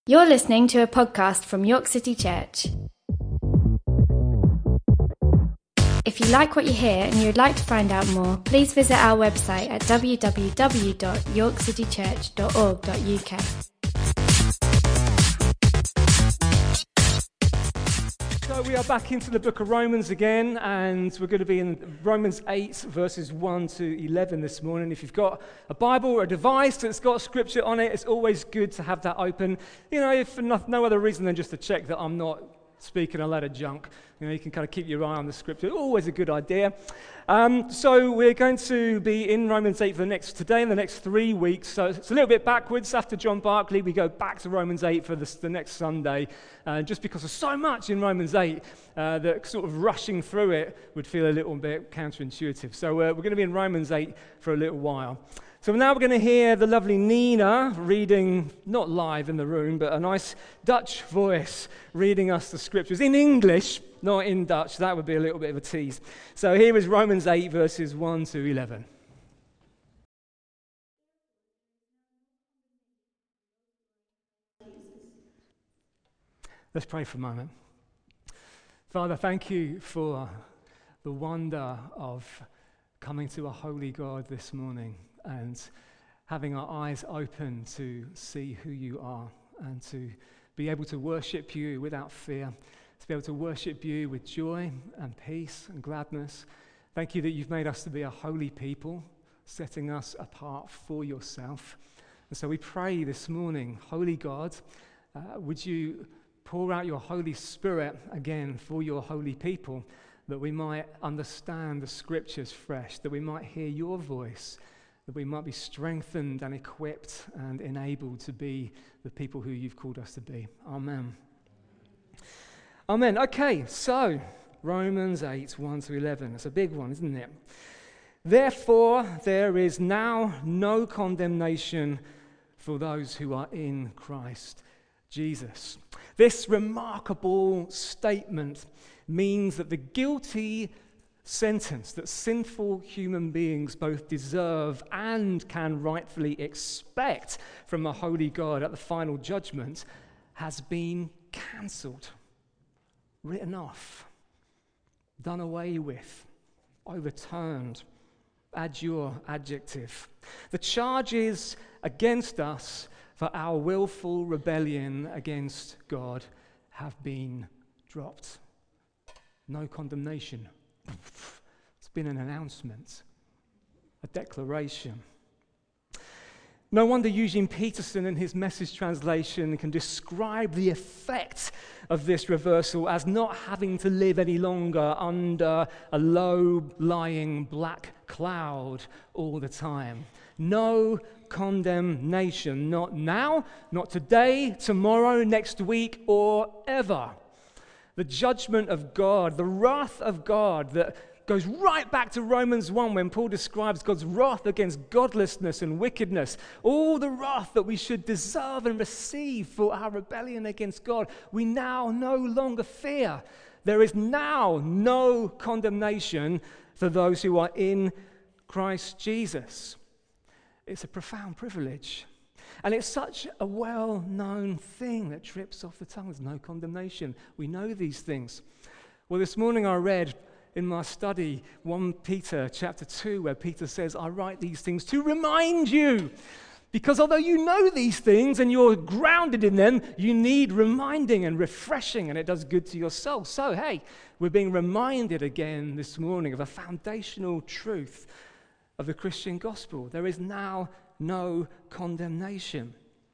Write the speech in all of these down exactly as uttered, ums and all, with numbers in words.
You're listening to a podcast from York City Church. If you like what you hear and you'd like to find out more, please visit our website at w w w dot york city church dot org dot u k. So we are back into the book of Romans again, and we're going to be in Romans eight, verses one to eleven this morning. If you've got a Bible or a device that's got scripture on it, it's always good to have that open. You know, if for no, no other reason than just to check that I'm not speaking a lot of junk. You know, you can kind of keep your eye on the scripture. Always a good idea. Um, so we're going to be in Romans eight for the next today and the next three weeks. So it's a little bit backwards. After John Barclay, we go back to Romans eight for the, the next Sunday. Uh, just because there's so much in Romans eight uh, that sort of rushing through it would feel a little bit counterintuitive. So uh, we're going to be in Romans eight for a little while. So now we're going to hear the lovely Nina reading, not live in the room, but a nice Dutch voice reading us the scriptures in English, not in Dutch. That would be a little bit of a tease. So here is Romans eight, verses one to eleven. Let's pray for a moment. Father, thank you for the wonder of coming to a holy God this morning and having our eyes open to see who you are and to be able to worship you without fear, to be able to worship you with joy and peace and gladness. Thank you that you've made us to be a holy people, setting us apart for yourself. And so we pray this morning, Holy God, uh, would you pour out your Holy Spirit again for your holy people, that we might understand the scriptures fresh, that we might hear your voice, that we might be strengthened and equipped and enabled to be the people who you've called us to be. Amen. Amen. Okay, so Romans eight, one to eleven. It's a big one, isn't it? Therefore, there is now no condemnation for those who are in Christ Jesus. This remarkable statement means that the guilty sentence that sinful human beings both deserve and can rightfully expect from a holy God at the final judgment has been cancelled, written off, done away with, overturned. Add your adjective. The charges against us for our willful rebellion against God have been dropped. No condemnation. It's been an announcement, a declaration. No wonder Eugene Peterson in his Message translation can describe the effect of this reversal as not having to live any longer under a low-lying black cloud all the time. No condemnation, not now, not today, tomorrow, next week, or ever. The judgment of God, the wrath of God that goes right back to Romans one when Paul describes God's wrath against godlessness and wickedness, all the wrath that we should deserve and receive for our rebellion against God, we now no longer fear. There is now no condemnation for those who are in Christ Jesus. It's a profound privilege. And it's such a well-known thing that trips off the tongue. There's no condemnation. We know these things. Well, this morning I read in my study First Peter chapter two, where Peter says, I write these things to remind you. Because although you know these things and you're grounded in them, you need reminding and refreshing, and it does good to your soul. So, hey, we're being reminded again this morning of a foundational truth of the Christian gospel. There is now no condemnation.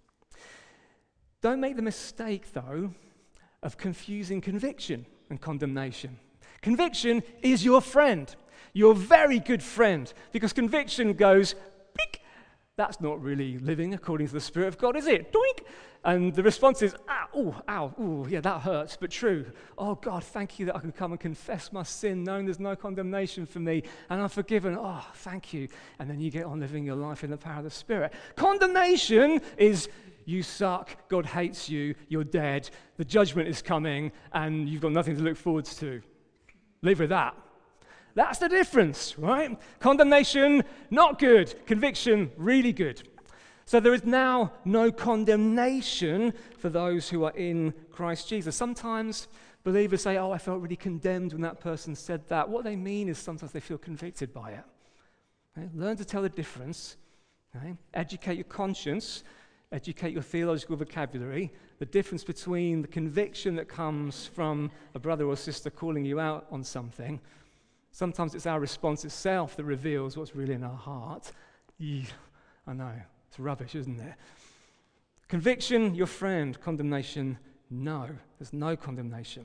Don't make the mistake, though, of confusing conviction and condemnation. Conviction is your friend, your very good friend, because conviction goes, beep. That's not really living according to the Spirit of God, is it? Doink! And the response is, ah, oh, ow, oh, yeah, that hurts, but true. Oh, God, thank you that I can come and confess my sin, knowing there's no condemnation for me, and I'm forgiven. Oh, thank you. And then you get on living your life in the power of the Spirit. Condemnation is, you suck, God hates you, you're dead, the judgment is coming, and you've got nothing to look forward to. Live with that. That's the difference, right? Condemnation, not good. Conviction, really good. So there is now no condemnation for those who are in Christ Jesus. Sometimes believers say, oh, I felt really condemned when that person said that. What they mean is sometimes they feel convicted by it. Okay? Learn to tell the difference. Okay? Educate your conscience. Educate your theological vocabulary. The difference between the conviction that comes from a brother or sister calling you out on something. Sometimes it's our response itself that reveals what's really in our heart. Eesh, I know, it's rubbish, isn't it? Conviction, your friend. Condemnation, no. There's no condemnation.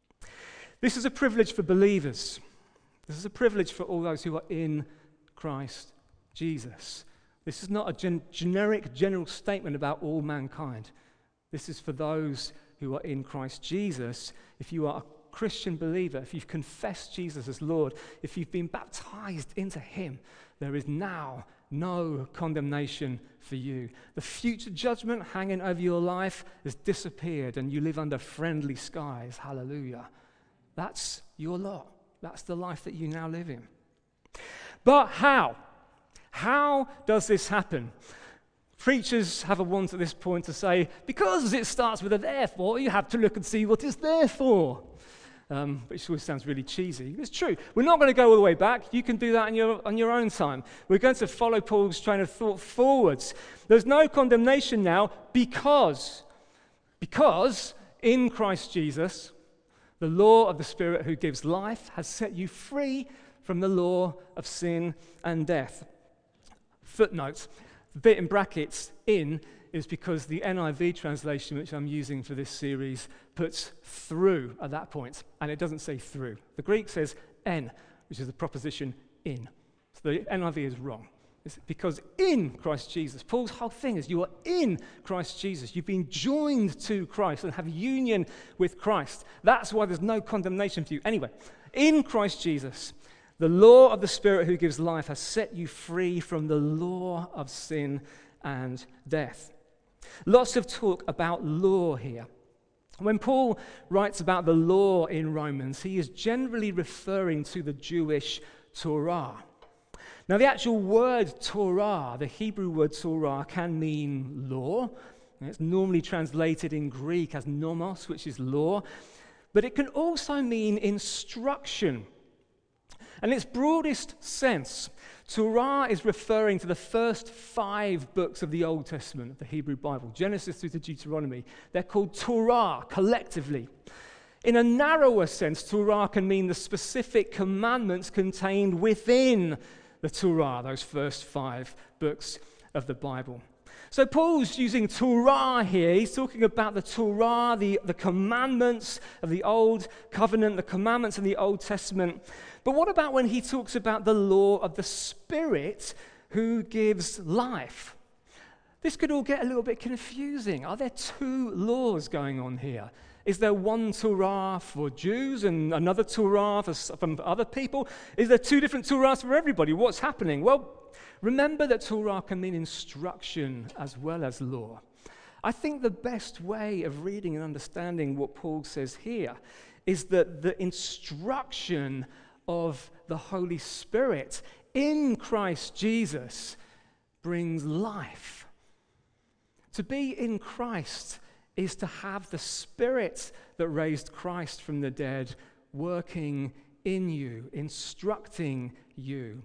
This is a privilege for believers. This is a privilege for all those who are in Christ Jesus. This is not a gen- generic, general statement about all mankind. This is for those who are in Christ Jesus. If you are a Christian believer, if you've confessed Jesus as Lord, if you've been baptized into him, there is now no condemnation for you. The future judgment hanging over your life has disappeared and you live under friendly skies. Hallelujah. That's your lot. That's the life that you now live in. But how? How does this happen? Preachers have a want at this point to say, because it starts with a therefore, you have to look and see what it's there for. Um, which always sounds really cheesy. It's true. We're not going to go all the way back. You can do that on your, on your own time. We're going to follow Paul's train of thought forwards. There's no condemnation now because, because in Christ Jesus, the law of the Spirit who gives life has set you free from the law of sin and death. Footnote, the bit in brackets, in, is because the N I V translation, which I'm using for this series, puts through at that point, and it doesn't say through. The Greek says en, which is the preposition in. So the N I V is wrong. It's because in Christ Jesus, Paul's whole thing is you are in Christ Jesus. You've been joined to Christ and have union with Christ. That's why there's no condemnation for you. Anyway, in Christ Jesus, the law of the Spirit who gives life has set you free from the law of sin and death. Lots of talk about law here. When Paul writes about the law in Romans, he is generally referring to the Jewish Torah. Now, the actual word Torah, the Hebrew word Torah, can mean law. It's normally translated in Greek as nomos, which is law. But it can also mean instruction. In its broadest sense, Torah is referring to the first five books of the Old Testament, of the Hebrew Bible, Genesis through to Deuteronomy. They're called Torah collectively. In a narrower sense, Torah can mean the specific commandments contained within the Torah, those first five books of the Bible. So Paul's using Torah here. He's talking about the Torah, the, the commandments of the Old Covenant, the commandments in the Old Testament. But what about when he talks about the law of the Spirit who gives life? This could all get a little bit confusing. Are there two laws going on here? Is there one Torah for Jews and another Torah for, for other people? Is there two different Torahs for everybody? What's happening? Well, remember that Torah can mean instruction as well as law. I think the best way of reading and understanding what Paul says here is that the instruction of the Holy Spirit in Christ Jesus brings life. To be in Christ is to have the Spirit that raised Christ from the dead working in you, instructing you.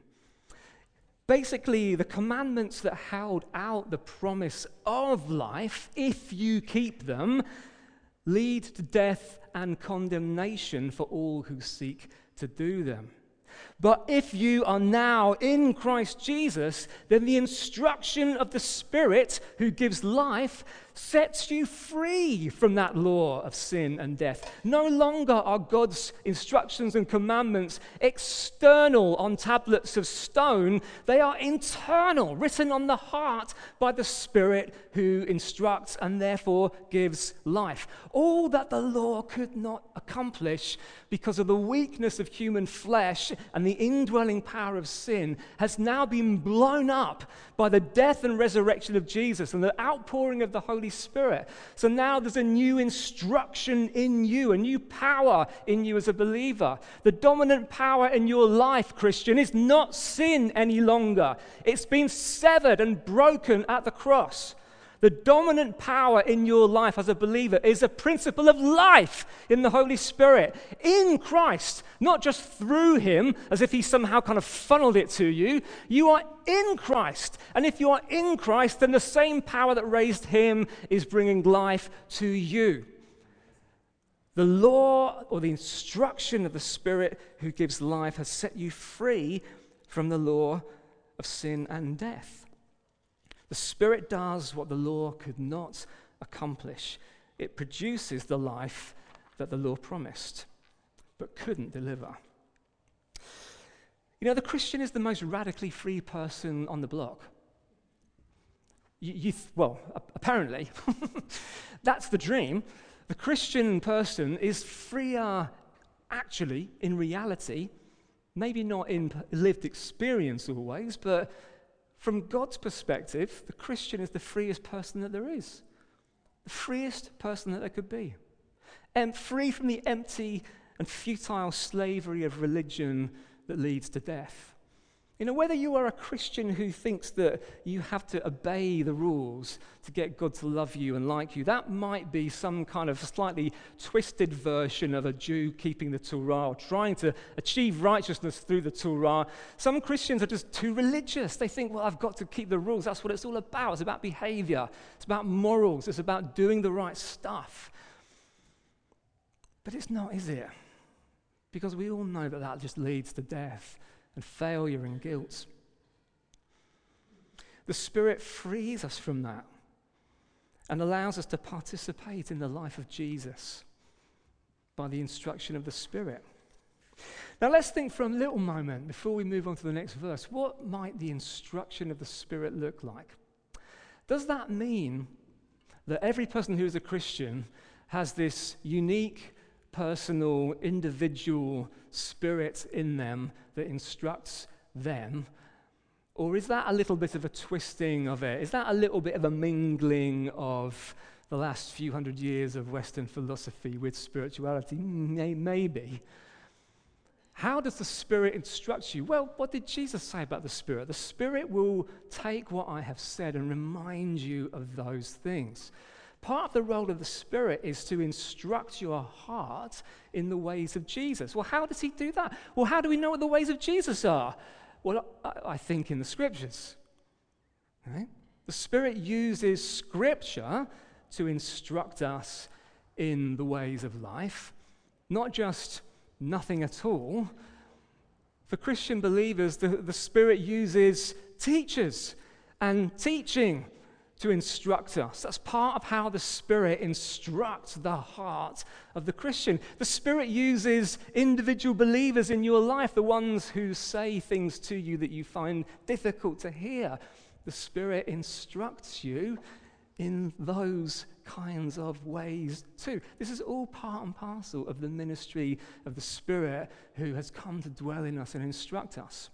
Basically, the commandments that held out the promise of life, if you keep them, lead to death and condemnation for all who seek to do them. But if you are now in Christ Jesus, then the instruction of the Spirit who gives life sets you free from that law of sin and death. No longer are God's instructions and commandments external on tablets of stone. They are internal, written on the heart by the Spirit who instructs and therefore gives life. All that the law could not accomplish because of the weakness of human flesh and the indwelling power of sin has now been blown up by the death and resurrection of Jesus and the outpouring of the Holy Holy Spirit. So now there's a new instruction in you, a new power in you as a believer. The dominant power in your life, Christian, is not sin any longer. It's been severed and broken at the cross. The dominant power in your life as a believer is a principle of life in the Holy Spirit, in Christ, not just through him, as if he somehow kind of funneled it to you. You are in Christ. And if you are in Christ, then the same power that raised him is bringing life to you. The law or the instruction of the Spirit who gives life has set you free from the law of sin and death. The Spirit does what the law could not accomplish. It produces the life that the law promised, but couldn't deliver. You know, the Christian is the most radically free person on the block. You, you th- well, apparently, that's the dream. The Christian person is freer, actually, in reality, maybe not in lived experience always, but from God's perspective, the Christian is the freest person that there is. The freest person that there could be. And free from the empty and futile slavery of religion that leads to death. You know, whether you are a Christian who thinks that you have to obey the rules to get God to love you and like you, that might be some kind of slightly twisted version of a Jew keeping the Torah or trying to achieve righteousness through the Torah. Some Christians are just too religious. They think, well, I've got to keep the rules. That's what it's all about. It's about behavior. It's about morals. It's about doing the right stuff. But it's not, is it? Because we all know that that just leads to death and failure and guilt. The Spirit frees us from that and allows us to participate in the life of Jesus by the instruction of the Spirit. Now let's think for a little moment before we move on to the next verse. What might the instruction of the Spirit look like? Does that mean that every person who is a Christian has this unique, personal, individual spirit in them that instructs them? Or is that a little bit of a twisting of it? Is that a little bit of a mingling of the last few hundred years of Western philosophy with spirituality? Maybe. How does the Spirit instruct you? Well, what did Jesus say about the Spirit? The Spirit will take what I have said and remind you of those things. Part of the role of the Spirit is to instruct your heart in the ways of Jesus. Well, how does he do that? Well, how do we know what the ways of Jesus are? Well, I, I think in the Scriptures. Okay? The Spirit uses Scripture to instruct us in the ways of life, not just nothing at all. For Christian believers, the, the Spirit uses teachers and teaching to instruct us. That's part of how the Spirit instructs the heart of the Christian. The Spirit uses individual believers in your life, the ones who say things to you that you find difficult to hear. The Spirit instructs you in those kinds of ways too. This is all part and parcel of the ministry of the Spirit who has come to dwell in us and instruct us.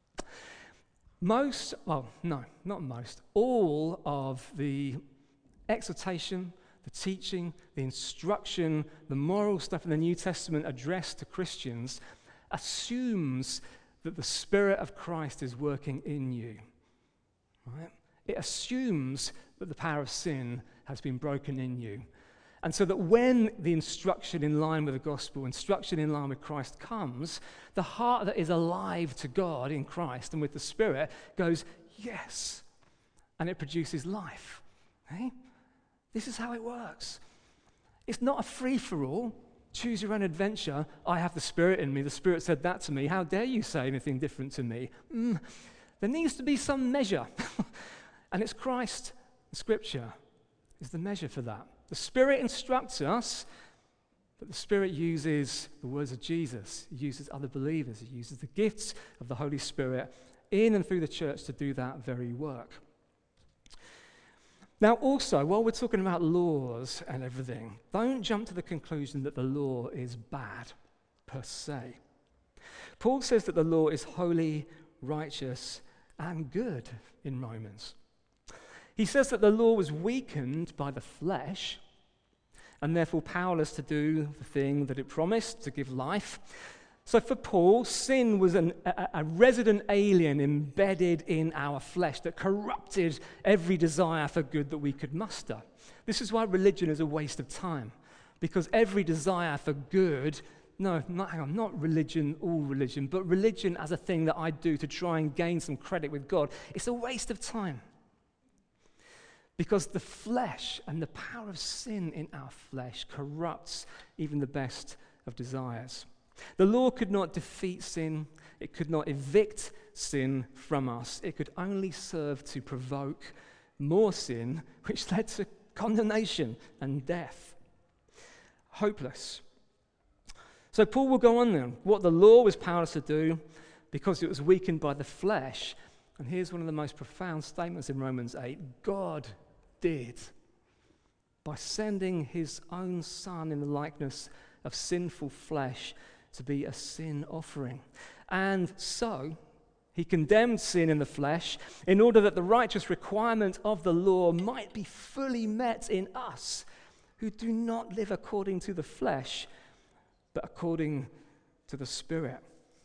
Most, well, no, not most, all of the exhortation, the teaching, the instruction, the moral stuff in the New Testament addressed to Christians assumes that the Spirit of Christ is working in you. Right? It assumes that the power of sin has been broken in you. And so that when the instruction in line with the gospel, instruction in line with Christ comes, the heart that is alive to God in Christ and with the Spirit goes, yes, and it produces life. Okay? This is how it works. It's not a free-for-all, choose your own adventure. I have the Spirit in me. The Spirit said that to me. How dare you say anything different to me? Mm, there needs to be some measure. And it's Christ, the Scripture, is the measure for that. The Spirit instructs us, but the Spirit uses the words of Jesus. He uses other believers. He uses the gifts of the Holy Spirit in and through the church to do that very work. Now also, while we're talking about laws and everything, don't jump to the conclusion that the law is bad per se. Paul says that the law is holy, righteous, and good in Romans. He says that the law was weakened by the flesh and therefore powerless to do the thing that it promised, to give life. So for Paul, sin was an, a, a resident alien embedded in our flesh that corrupted every desire for good that we could muster. This is why religion is a waste of time, because every desire for good, no, not, hang on, not religion, all religion, but religion as a thing that I do to try and gain some credit with God, it's a waste of time. Because the flesh and the power of sin in our flesh corrupts even the best of desires. The law could not defeat sin. It could not evict sin from us. It could only serve to provoke more sin, which led to condemnation and death. Hopeless. So Paul will go on then. What the law was powerless to do because it was weakened by the flesh. And here's one of the most profound statements in Romans eight. God did by sending his own Son in the likeness of sinful flesh to be a sin offering. And so he condemned sin in the flesh in order that the righteous requirement of the law might be fully met in us who do not live according to the flesh, but according to the Spirit.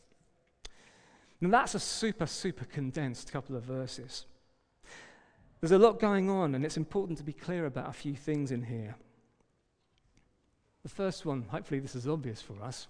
Now that's a super, super condensed couple of verses. There's a lot going on, and it's important to be clear about a few things in here. The first one, hopefully this is obvious for us.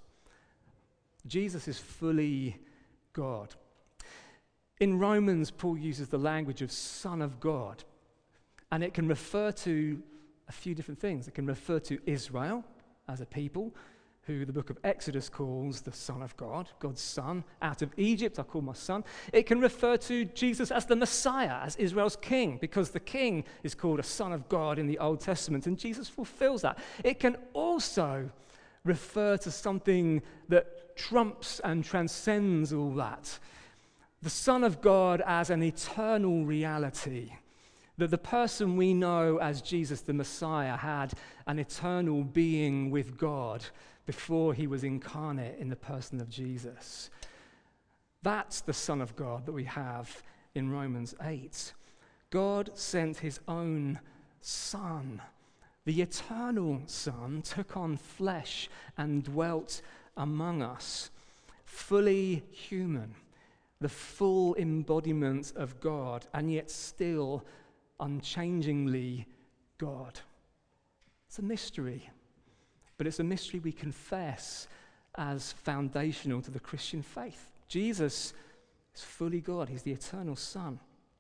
Jesus is fully God. In Romans, Paul uses the language of Son of God, and it can refer to a few different things. It can refer to Israel as a people, who the book of Exodus calls the Son of God, God's Son. Out of Egypt, I call my son. It can refer to Jesus as the Messiah, as Israel's king, because the king is called a Son of God in the Old Testament, and Jesus fulfills that. It can also refer to something that trumps and transcends all that. The Son of God as an eternal reality, that the person we know as Jesus the Messiah had an eternal being with God before he was incarnate in the person of Jesus. That's the Son of God that we have in Romans eight. God sent his own Son. The eternal Son took on flesh and dwelt among us, fully human, the full embodiment of God, and yet still unchangingly God. It's a mystery, but it's a mystery we confess as foundational to the Christian faith. Jesus is fully God. He's the eternal Son.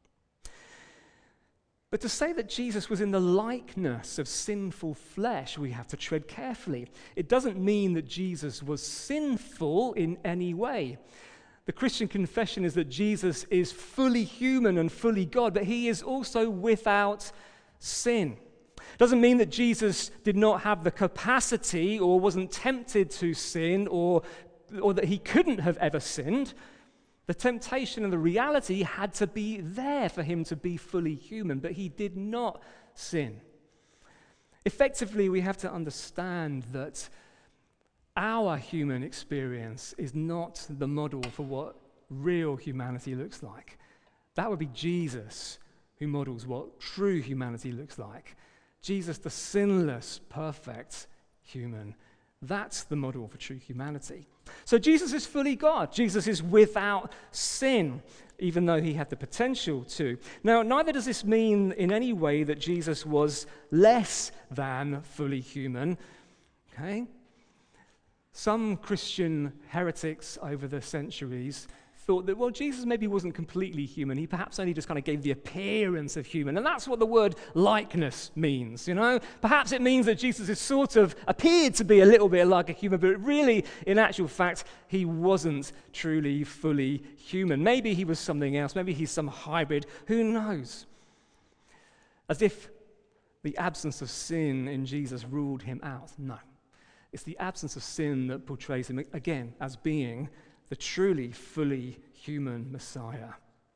But to say that Jesus was in the likeness of sinful flesh, we have to tread carefully. It doesn't mean that Jesus was sinful in any way. The Christian confession is that Jesus is fully human and fully God, but he is also without sin. Doesn't mean that Jesus did not have the capacity or wasn't tempted to sin or, or that he couldn't have ever sinned. The temptation and the reality had to be there for him to be fully human, but he did not sin. Effectively, we have to understand that our human experience is not the model for what real humanity looks like. That would be Jesus who models what true humanity looks like. Jesus, the sinless, perfect human. That's the model for true humanity. So Jesus is fully God. Jesus is without sin, even though he had the potential to. Now, neither does this mean in any way that Jesus was less than fully human. Okay? Some Christian heretics over the centuries thought that, well, Jesus maybe wasn't completely human. He perhaps only just kind of gave the appearance of human. And that's what the word likeness means, you know? Perhaps it means that Jesus is sort of appeared to be a little bit like a human, but really, in actual fact, he wasn't truly, fully human. Maybe he was something else. Maybe he's some hybrid. Who knows? As if the absence of sin in Jesus ruled him out. No. It's the absence of sin that portrays him, again, as being the truly, fully human Messiah.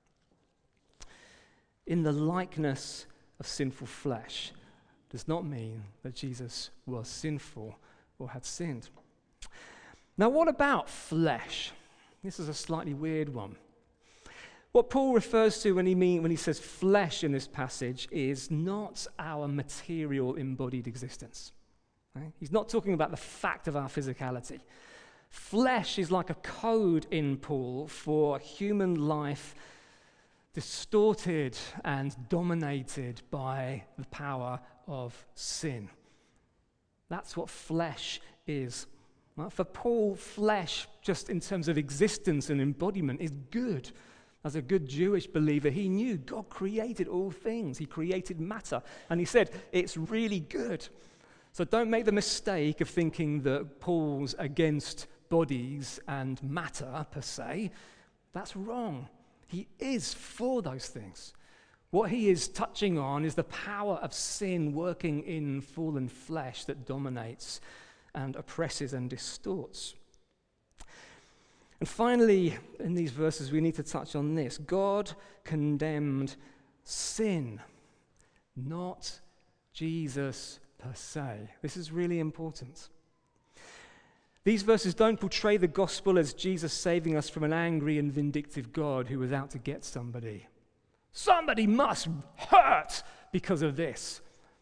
In the likeness of sinful flesh does not mean that Jesus was sinful or had sinned. Now, what about flesh? This is a slightly weird one. What Paul refers to when he mean when he says flesh in this passage is not our material embodied existence. Right? He's not talking about the fact of our physicality. Flesh is like a code in Paul for human life distorted and dominated by the power of sin. That's what flesh is. Right? For Paul, flesh, just in terms of existence and embodiment, is good. As a good Jewish believer, he knew God created all things. He created matter. And he said, it's really good. So don't make the mistake of thinking that Paul's against bodies and matter, per se. That's wrong. He is for those things. What he is touching on is the power of sin working in fallen flesh that dominates and oppresses and distorts. And finally, in these verses, we need to touch on this. God condemned sin, not Jesus per se. This is really important. These verses don't portray the gospel as Jesus saving us from an angry and vindictive God who was out to get somebody. Somebody must hurt because of this.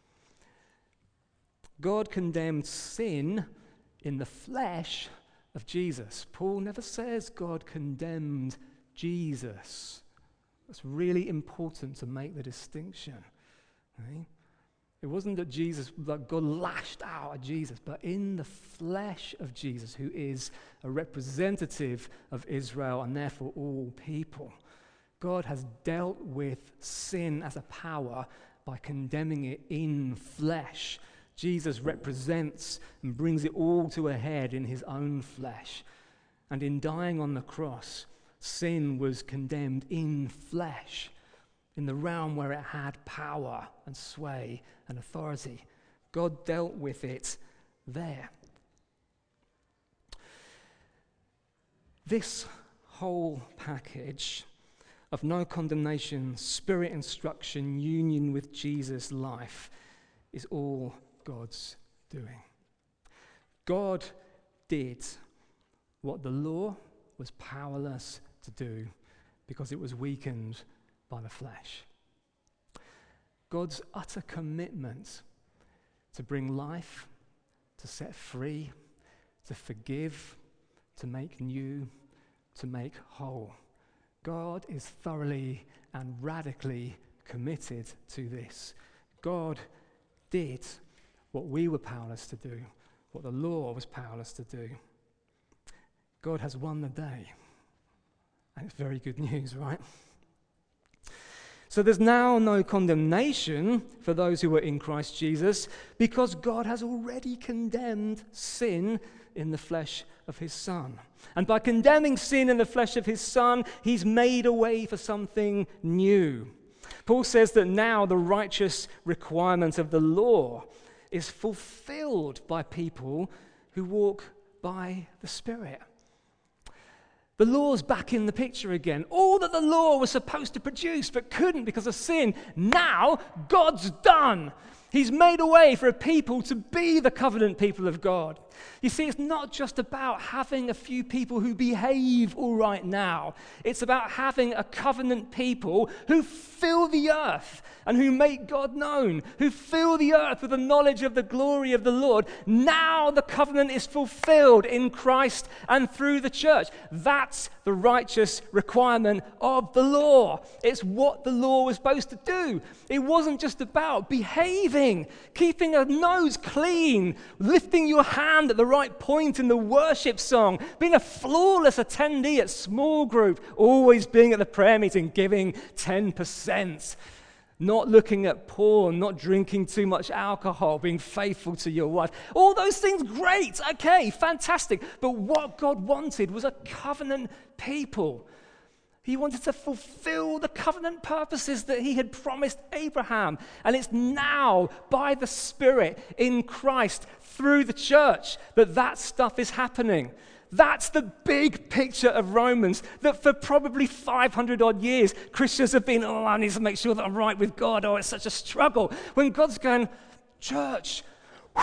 God condemned sin in the flesh of Jesus. Paul never says God condemned Jesus. It's really important to make the distinction. Right? It wasn't that Jesus, that God lashed out at Jesus, but in the flesh of Jesus, who is a representative of Israel and therefore all people. God has dealt with sin as a power by condemning it in flesh. Jesus represents and brings it all to a head in his own flesh. And in dying on the cross, sin was condemned in flesh, in the realm where it had power and sway and authority. God dealt with it there. This whole package of no condemnation, spirit instruction, union with Jesus' life is all God's doing. God did what the law was powerless to do because it was weakened by the flesh. God's utter commitment to bring life, to set free, to forgive, to make new, to make whole. God is thoroughly and radically committed to this. God did what we were powerless to do, what the law was powerless to do. God has won the day. And it's very good news, right? So there's now no condemnation for those who are in Christ Jesus because God has already condemned sin in the flesh of his Son. And by condemning sin in the flesh of his Son, he's made a way for something new. Paul says that now the righteous requirement of the law is fulfilled by people who walk by the Spirit. The law's back in the picture again. All that the law was supposed to produce but couldn't because of sin, now God's done. He's made a way for a people to be the covenant people of God. You see, it's not just about having a few people who behave all right now. It's about having a covenant people who fill the earth and who make God known, who fill the earth with the knowledge of the glory of the Lord. Now the covenant is fulfilled in Christ and through the church. That's the righteous requirement of the law. It's what the law was supposed to do. It wasn't just about behaving, keeping a nose clean, lifting your hand at the right point in the worship song, being a flawless attendee at small group, always being at the prayer meeting, giving ten percent. Not looking at porn, not drinking too much alcohol, being faithful to your wife. All those things, great, okay, fantastic. But what God wanted was a covenant people. He wanted to fulfill the covenant purposes that he had promised Abraham. And it's now, by the Spirit, in Christ, through the church, that that stuff is happening. That's the big picture of Romans, that for probably five hundred odd years, Christians have been, oh, I need to make sure that I'm right with God. Oh, it's such a struggle. When God's going, church, whew,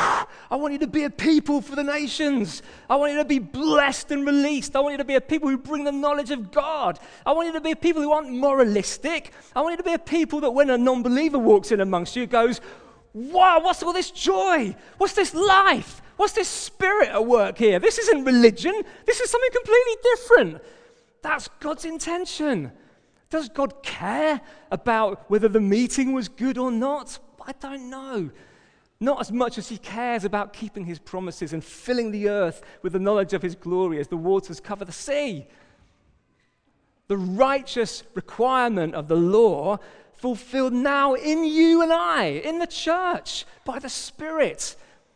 I want you to be a people for the nations. I want you to be blessed and released. I want you to be a people who bring the knowledge of God. I want you to be a people who aren't moralistic. I want you to be a people that when a non-believer walks in amongst you goes, wow, what's all this joy? What's this life? What's this spirit at work here? This isn't religion. This is something completely different. That's God's intention. Does God care about whether the meeting was good or not? I don't know. Not as much as he cares about keeping his promises and filling the earth with the knowledge of his glory as the waters cover the sea. The righteous requirement of the law fulfilled now in you and I, in the church, by the Spirit.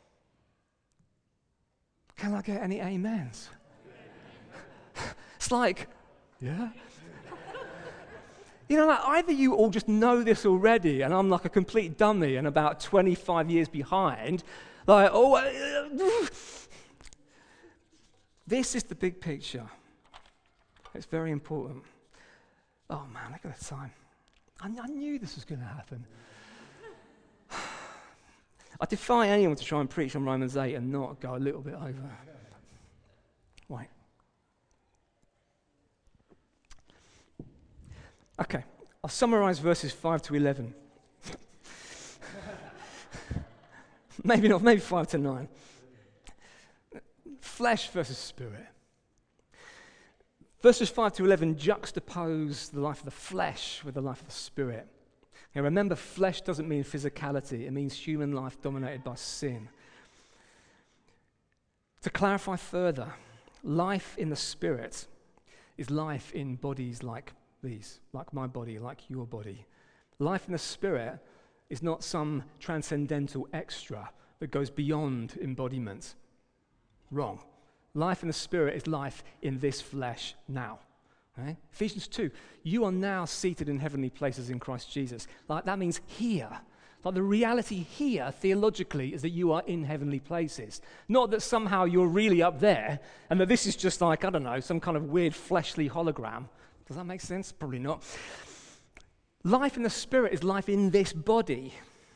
Can I get any amens? It's like, yeah. You know, like either you all just know this already, and I'm like a complete dummy and about twenty-five years behind, like, oh, uh, this is the big picture. It's very important. Oh man, look at the time. I, I knew this was going to happen. I defy anyone to try and preach on Romans eight and not go a little bit over. Wait. Okay, I'll summarize verses five to eleven. maybe not, maybe five to nine. Flesh versus spirit. Verses five to eleven juxtapose the life of the flesh with the life of the spirit. Now remember, flesh doesn't mean physicality, it means human life dominated by sin. To clarify further, life in the spirit is life in bodies like these, like my body, like your body. Life in the spirit is not some transcendental extra that goes beyond embodiment. Wrong. Life in the spirit is life in this flesh now. Right? Ephesians two, you are now seated in heavenly places in Christ Jesus. Like that means here. Like the reality here, theologically, is that you are in heavenly places. Not that somehow you're really up there, and that this is just like, I don't know, some kind of weird fleshly hologram. Does that make sense? Probably not. Life in the spirit is life in this body.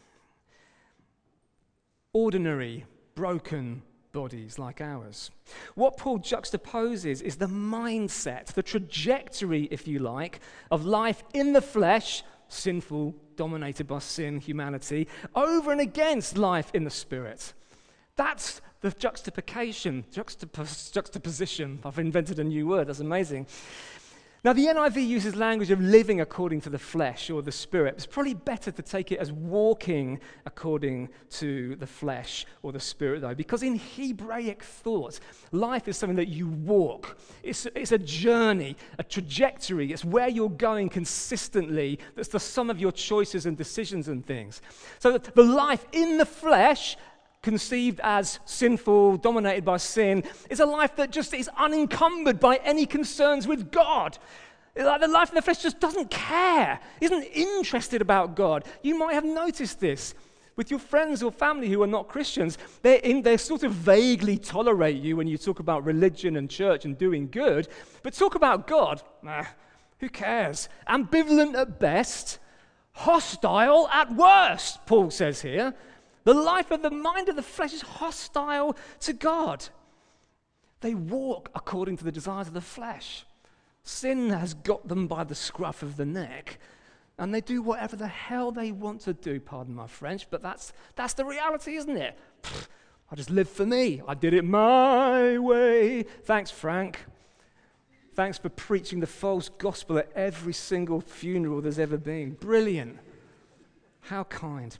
Ordinary, broken bodies like ours. What Paul juxtaposes is the mindset, the trajectory, if you like, of life in the flesh, sinful, dominated by sin, humanity, over and against life in the spirit. That's the juxtaposition, juxtapos- juxtaposition. I've invented a new word, that's amazing. Now, the N I V uses language of living according to the flesh or the spirit. It's probably better to take it as walking according to the flesh or the spirit, though, because in Hebraic thought, life is something that you walk. It's, it's a journey, a trajectory. It's where you're going consistently. That's the sum of your choices and decisions and things. So the life in the flesh, conceived as sinful, dominated by sin, is a life that just is unencumbered by any concerns with God. Like the life in the flesh just doesn't care, isn't interested about God. You might have noticed this with your friends or family who are not Christians. They're in, they sort of vaguely tolerate you when you talk about religion and church and doing good, but talk about God, nah, who cares? Ambivalent at best, hostile at worst, Paul says here. The life of the mind of the flesh is hostile to God. They walk according to the desires of the flesh. Sin has got them by the scruff of the neck, and they do whatever the hell they want to do, pardon my French, but that's that's the reality, isn't it? Pfft, I just live for me. I did it my way. Thanks, Frank. Thanks for preaching the false gospel at every single funeral there's ever been. Brilliant. How kind.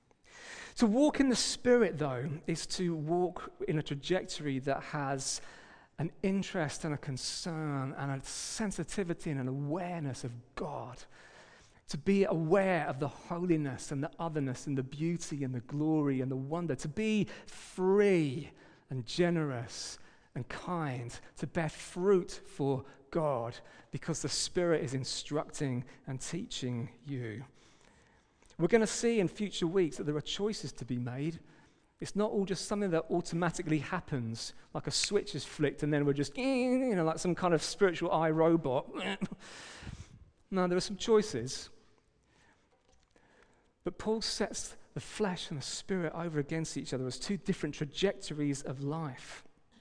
To walk in the Spirit, though, is to walk in a trajectory that has an interest and a concern and a sensitivity and an awareness of God. To be aware of the holiness and the otherness and the beauty and the glory and the wonder. To be free and generous and kind. To bear fruit for God because the Spirit is instructing and teaching you. We're going to see in future weeks that there are choices to be made. It's not all just something that automatically happens, like a switch is flicked and then we're just, you know, like some kind of spiritual eye robot. No, there are some choices. But Paul sets the flesh and the spirit over against each other as two different trajectories of life.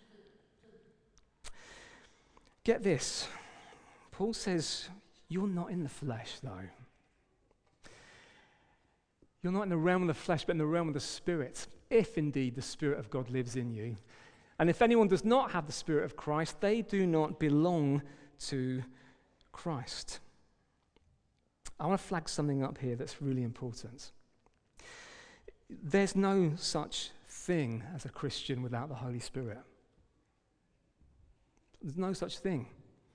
Get this. Paul says, you're not in the flesh, though. You're not in the realm of the flesh, but in the realm of the Spirit, if indeed the Spirit of God lives in you. And if anyone does not have the Spirit of Christ, they do not belong to Christ. I want to flag something up here that's really important. There's no such thing as a Christian without the Holy Spirit. There's no such thing.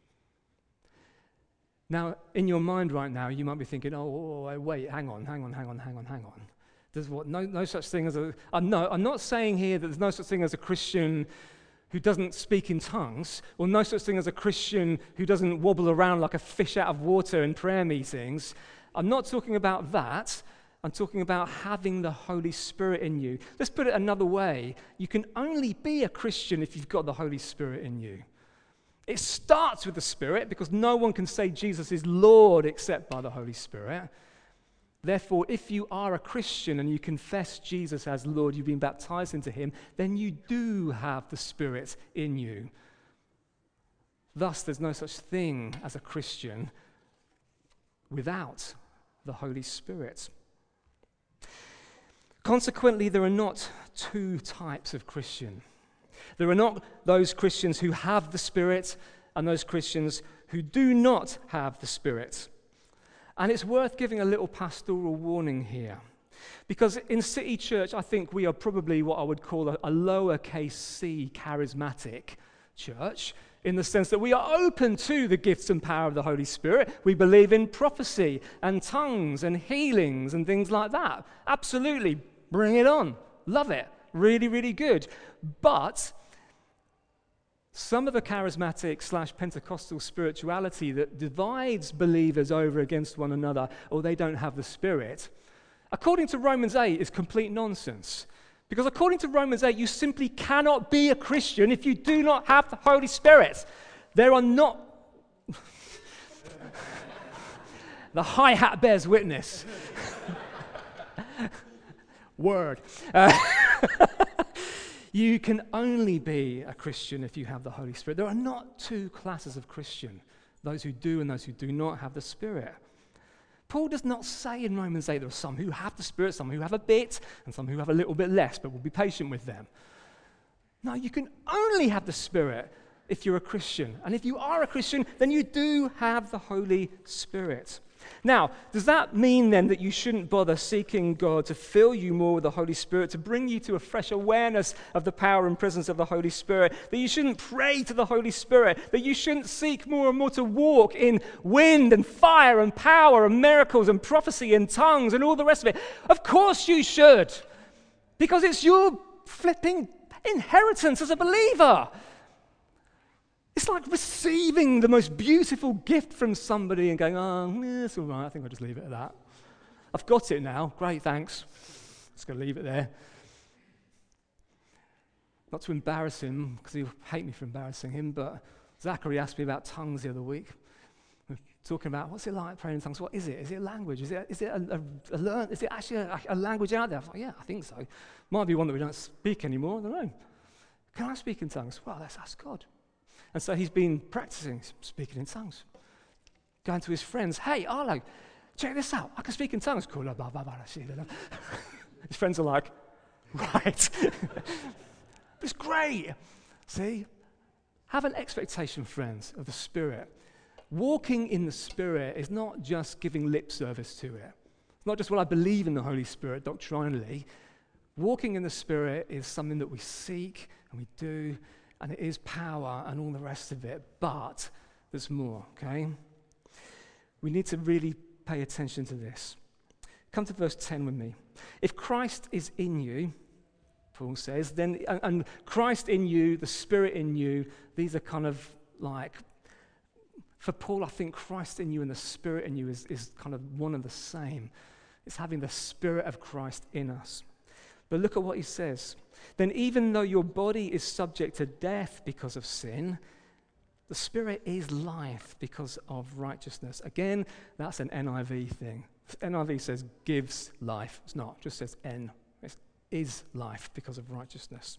Now, in your mind right now, you might be thinking, oh, oh, wait, hang on, hang on, hang on, hang on, hang on. There's what? No, no such thing as a... Uh, no, I'm not saying here that there's no such thing as a Christian who doesn't speak in tongues, or no such thing as a Christian who doesn't wobble around like a fish out of water in prayer meetings. I'm not talking about that. I'm talking about having the Holy Spirit in you. Let's put it another way. You can only be a Christian if you've got the Holy Spirit in you. It starts with the Spirit because no one can say Jesus is Lord except by the Holy Spirit. Therefore, if you are a Christian and you confess Jesus as Lord, you've been baptized into him, then you do have the Spirit in you. Thus, there's no such thing as a Christian without the Holy Spirit. Consequently, there are not two types of Christian. There are not those Christians who have the Spirit and those Christians who do not have the Spirit. And it's worth giving a little pastoral warning here. Because in City Church, I think we are probably what I would call a, a lowercase c charismatic church, in the sense that we are open to the gifts and power of the Holy Spirit. We believe in prophecy and tongues and healings and things like that. Absolutely, bring it on. Love it. Really, really good. But some of the charismatic slash Pentecostal spirituality that divides believers over against one another, or they don't have the Spirit, according to Romans eight, is complete nonsense. Because according to Romans eight, you simply cannot be a Christian if you do not have the Holy Spirit. There are not... The hi-hat bears witness. Word. Uh, you can only be a Christian if you have the Holy Spirit. There are not two classes of Christian, those who do and those who do not have the Spirit. Paul does not say in Romans eight there are some who have the Spirit, some who have a bit, and some who have a little bit less, but we'll be patient with them. No, you can only have the Spirit if you're a Christian. And if you are a Christian, then you do have the Holy Spirit. Now, does that mean then that you shouldn't bother seeking God to fill you more with the Holy Spirit, to bring you to a fresh awareness of the power and presence of the Holy Spirit, that you shouldn't pray to the Holy Spirit, that you shouldn't seek more and more to walk in wind and fire and power and miracles and prophecy and tongues and all the rest of it? Of course you should, because it's your flipping inheritance as a believer. It's like receiving the most beautiful gift from somebody and going, oh, yeah, it's all right, I think I'll just leave it at that. I've got it now, great, thanks. Just going to leave it there. Not to embarrass him, because he'll hate me for embarrassing him, but Zachary asked me about tongues the other week. We're talking about, what's it like praying in tongues? What is it? Is it a language? Is it, is it a, a, a learn? Is it actually a, a language out there? I thought, yeah, I think so. Might be one that we don't speak anymore, I don't know. Can I speak in tongues? Well, let's ask God. And so he's been practicing speaking in tongues. Going to his friends, hey, Arlo, check this out. I can speak in tongues. Cool. His friends are like, right. It's great. See? Have an expectation, friends, of the Spirit. Walking in the Spirit is not just giving lip service to it. It's not just, well, I believe in the Holy Spirit doctrinally. Walking in the Spirit is something that we seek and we do, and it is power and all the rest of it, but there's more, okay? We need to really pay attention to this. Come to verse ten with me. If Christ is in you, Paul says, then, and, and Christ in you, the Spirit in you, these are kind of like, for Paul, I think Christ in you and the Spirit in you is, is kind of one and the same. It's having the Spirit of Christ in us. But look at what he says. Then even though your body is subject to death because of sin, the Spirit is life because of righteousness. Again, that's an N I V thing. N I V says gives life. It's not, it just says N. It is life because of righteousness.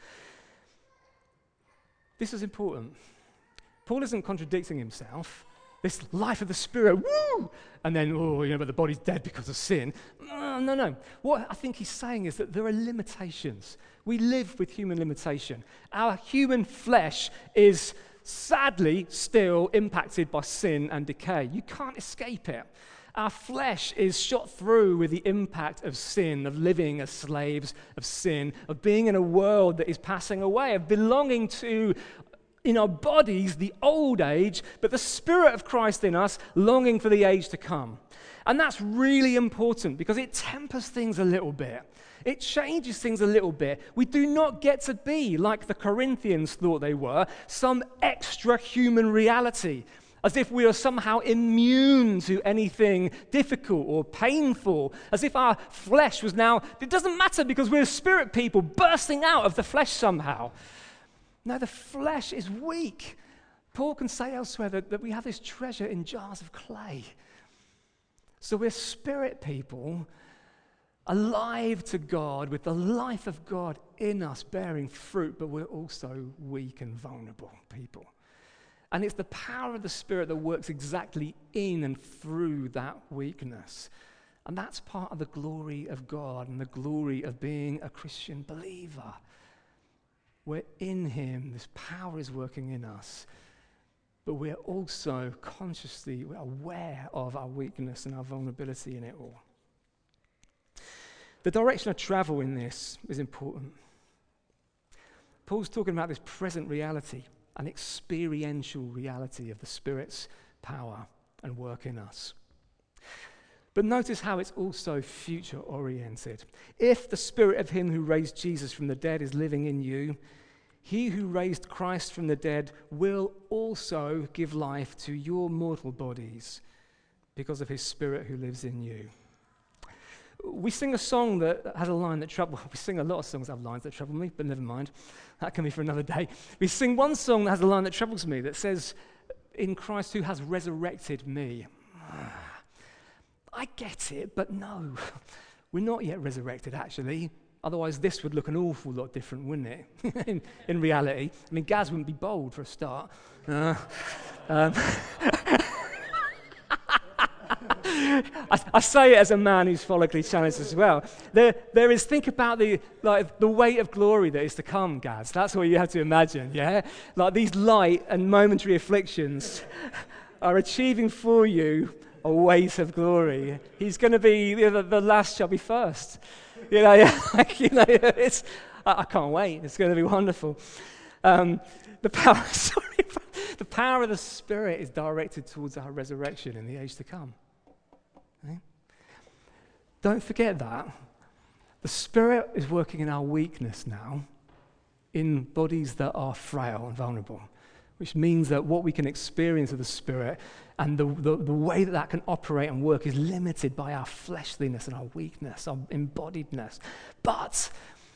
This is important. Paul isn't contradicting himself. This life of the Spirit, woo! And then, oh, you know, but the body's dead because of sin. No, no, no. What I think he's saying is that there are limitations. We live with human limitation. Our human flesh is sadly still impacted by sin and decay. You can't escape it. Our flesh is shot through with the impact of sin, of living as slaves of sin, of being in a world that is passing away, of belonging to, in our bodies, the old age, but the Spirit of Christ in us, longing for the age to come. And that's really important because it tempers things a little bit. It changes things a little bit. We do not get to be, like the Corinthians thought they were, some extra human reality, as if we are somehow immune to anything difficult or painful, as if our flesh was now, it doesn't matter because we're spirit people bursting out of the flesh somehow. No, the flesh is weak. Paul can say elsewhere that, that we have this treasure in jars of clay. So we're spirit people, alive to God, with the life of God in us, bearing fruit, but we're also weak and vulnerable people. And it's the power of the Spirit that works exactly in and through that weakness. And that's part of the glory of God and the glory of being a Christian believer. We're in Him, this power is working in us, but we're also consciously aware of our weakness and our vulnerability in it all. The direction of travel in this is important. Paul's talking about this present reality, an experiential reality of the Spirit's power and work in us. But notice how it's also future-oriented. If the Spirit of Him who raised Jesus from the dead is living in you, He who raised Christ from the dead will also give life to your mortal bodies because of His Spirit who lives in you. We sing a song that has a line that troubles me. We sing a lot of songs that have lines that trouble me, but never mind. That can be for another day. We sing one song that has a line that troubles me that says, in Christ who has resurrected me. I get it, but no. We're not yet resurrected, actually. Otherwise, this would look an awful lot different, wouldn't it? in, in reality. I mean, Gaz wouldn't be bold for a start. Uh, um, I, I say it as a man who's follically challenged as well. There, there is, think about the like the weight of glory that is to come, Gaz. That's what you have to imagine, yeah? Like these light and momentary afflictions are achieving for you a weight of glory. He's going to be, you know, the, the last shall be first. You know, yeah, like, you know, it's, I, I can't wait. It's going to be wonderful. Um, the power, sorry, the power of the Spirit is directed towards our resurrection in the age to come. Okay? Don't forget that. The Spirit is working in our weakness now, in bodies that are frail and vulnerable, which means that what we can experience of the Spirit and the, the, the way that that can operate and work is limited by our fleshliness and our weakness, our embodiedness. But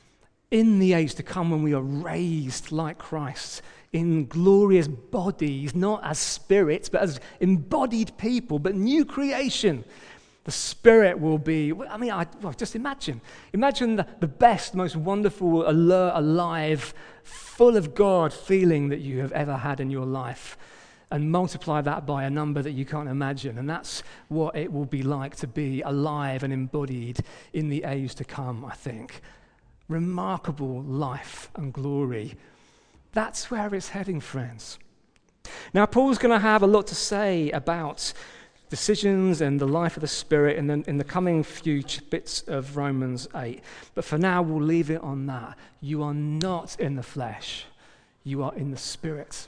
in the age to come, when we are raised like Christ in glorious bodies, not as spirits, but as embodied people, but new creation, the Spirit will be, I mean, I, well, just imagine. Imagine the, the best, most wonderful, alert, alive, full of God feeling that you have ever had in your life, and multiply that by a number that you can't imagine. And that's what it will be like to be alive and embodied in the age to come, I think. Remarkable life and glory. That's where it's heading, friends. Now, Paul's going to have a lot to say about decisions and the life of the Spirit in the, in the coming few bits of Romans eight. But for now, we'll leave it on that. You are not in the flesh. You are in the Spirit.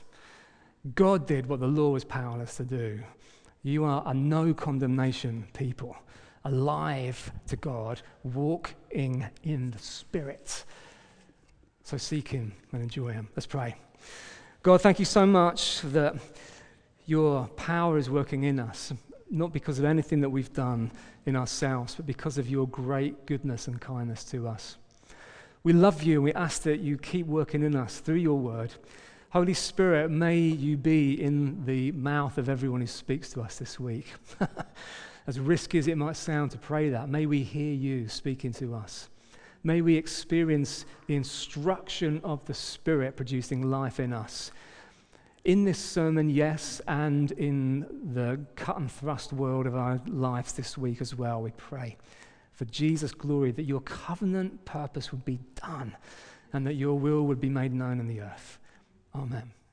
God did what the law was powerless to do. You are a no condemnation people, alive to God, walking in the Spirit. So seek Him and enjoy Him. Let's pray. God, thank you so much that your power is working in us, not because of anything that we've done in ourselves, but because of your great goodness and kindness to us. We love you and we ask that you keep working in us through your word. Holy Spirit, may you be in the mouth of everyone who speaks to us this week. as risky as it might sound to pray that, may we hear you speaking to us. May we experience the instruction of the Spirit producing life in us. In this sermon, yes, and in the cut and thrust world of our lives this week as well, we pray for Jesus' glory, that your covenant purpose would be done and that your will would be made known in the earth. Amen.